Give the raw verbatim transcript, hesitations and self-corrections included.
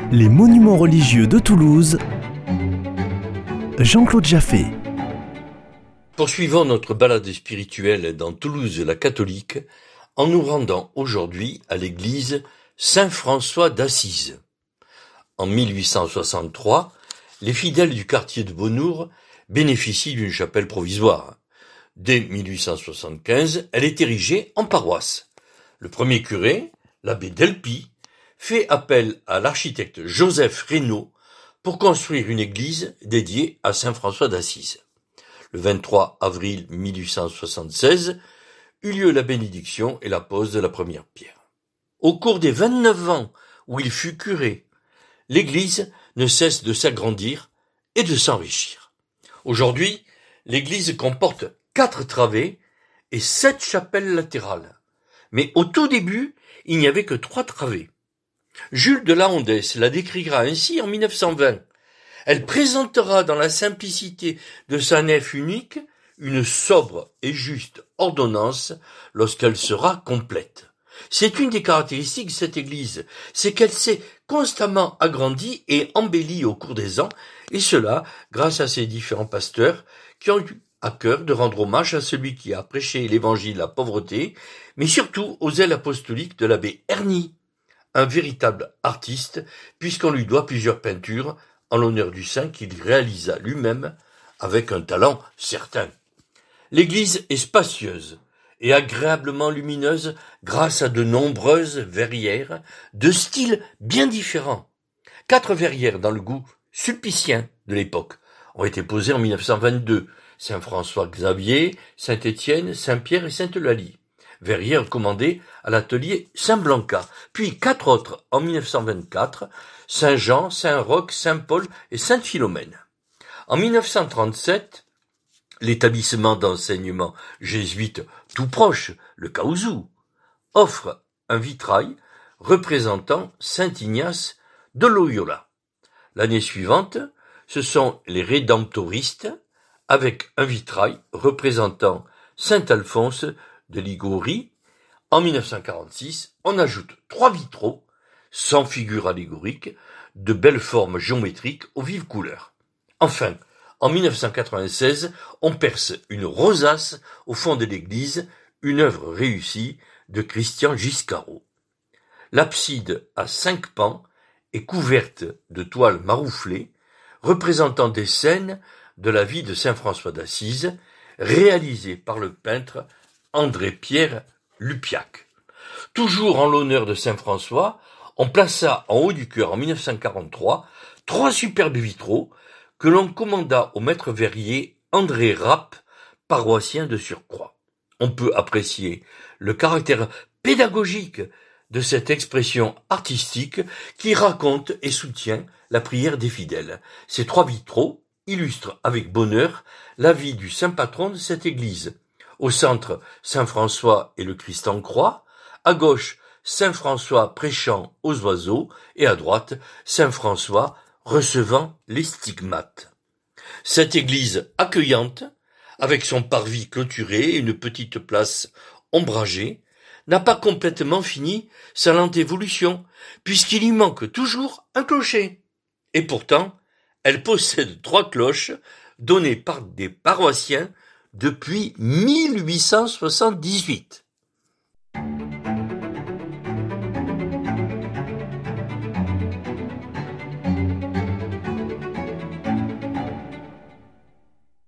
Les monuments religieux de Toulouse, Jean-Claude Jaffé. Poursuivons notre balade spirituelle dans Toulouse la catholique en nous rendant aujourd'hui à l'église Saint-François d'Assise. En mille huit cent soixante-trois, les fidèles du quartier de Bonnour bénéficient d'une chapelle provisoire. Dès mille huit cent soixante-quinze, elle est érigée en paroisse. Le premier curé, l'abbé Delpy, fait appel à l'architecte Joseph Reynaud pour construire une église dédiée à saint François d'Assise. Le vingt-trois avril mille huit cent soixante-seize eut lieu la bénédiction et la pose de la première pierre. Au cours des vingt-neuf ans où il fut curé, l'église ne cesse de s'agrandir et de s'enrichir. Aujourd'hui, l'église comporte quatre travées et sept chapelles latérales. Mais au tout début, il n'y avait que trois travées. Jules de Lahondès la décrira ainsi en mille neuf cent vingt. Elle présentera dans la simplicité de sa nef unique une sobre et juste ordonnance lorsqu'elle sera complète. C'est une des caractéristiques de cette église, c'est qu'elle s'est constamment agrandie et embellie au cours des ans, et cela grâce à ses différents pasteurs qui ont eu à cœur de rendre hommage à celui qui a prêché l'évangile à pauvreté, mais surtout aux ailes apostoliques de l'abbé Herny, un véritable artiste, puisqu'on lui doit plusieurs peintures en l'honneur du saint qu'il réalisa lui-même avec un talent certain. L'église est spacieuse et agréablement lumineuse grâce à de nombreuses verrières de styles bien différents. Quatre verrières dans le goût sulpicien de l'époque ont été posées en mille neuf cent vingt-deux. Saint-François-Xavier, Saint-Étienne, Saint-Pierre et Sainte-Eulalie. Verrières commandées à l'atelier Saint-Blanca, puis quatre autres en mille neuf cent vingt-quatre, Saint-Jean, Saint-Roch, Saint-Paul et Sainte-Philomène. En mille neuf cent trente-sept, l'établissement d'enseignement jésuite tout proche, le Caousou, offre un vitrail représentant Saint Ignace de Loyola. L'année suivante, ce sont les rédemptoristes avec un vitrail représentant Saint Alphonse de Liguori. En mille neuf cent quarante-six, on ajoute trois vitraux, sans figure allégorique, de belles formes géométriques aux vives couleurs. Enfin, en mille neuf cent quatre-vingt-seize, on perce une rosace au fond de l'église, une œuvre réussie de Christian Giscaro. L'abside à cinq pans est couverte de toiles marouflées, représentant des scènes de la vie de saint François d'Assise, réalisées par le peintre André-Pierre Lupiac. Toujours en l'honneur de saint François, on plaça en haut du chœur en mille neuf cent quarante-trois trois superbes vitraux que l'on commanda au maître verrier André Rapp, paroissien de surcroît. On peut apprécier le caractère pédagogique de cette expression artistique qui raconte et soutient la prière des fidèles. Ces trois vitraux illustrent avec bonheur la vie du saint patron de cette église. Au centre, saint François et le Christ en croix, à gauche, saint François prêchant aux oiseaux, et à droite, saint François recevant les stigmates. Cette église accueillante, avec son parvis clôturé et une petite place ombragée, n'a pas complètement fini sa lente évolution, puisqu'il y manque toujours un clocher. Et pourtant, elle possède trois cloches données par des paroissiens depuis mille huit cent soixante-dix-huit.